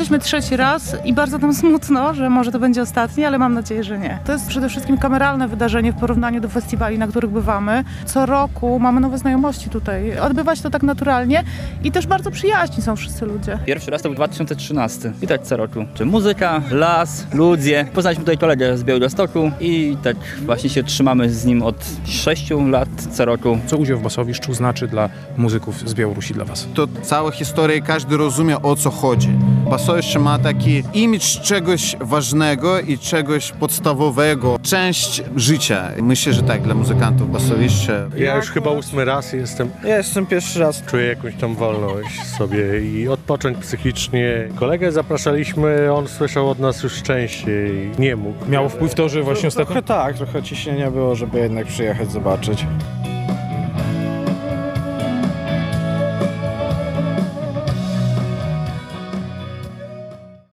Jesteśmy trzeci raz i bardzo nam smutno, że może to będzie ostatni, ale mam nadzieję, że nie. To jest przede wszystkim kameralne wydarzenie w porównaniu do festiwali, na których bywamy. Co roku mamy nowe znajomości tutaj. Odbywa się to tak naturalnie i też bardzo przyjaźni są wszyscy ludzie. Pierwszy raz to był 2013 i tak co roku. Czy muzyka, las, ludzie. Poznaliśmy tutaj kolegę z Białegostoku i tak właśnie się trzymamy z nim od 6 lat co roku. Co udział w Basowiszczu znaczy dla muzyków z Białorusi dla was? To cała historia i każdy rozumie, o co chodzi. Basowicze ma taki imidż czegoś ważnego i czegoś podstawowego. Część życia. Myślę, że tak, dla muzykantów Basowicze. Ja już chyba 8 raz jestem. Ja jestem pierwszy raz. Czuję jakąś tam wolność sobie i odpocząć psychicznie. Kolegę zapraszaliśmy, on słyszał od nas już częściej. Nie mógł. Miało wpływ to, że właśnie ostatnio... Trochę ciśnienia było, żeby jednak przyjechać, zobaczyć.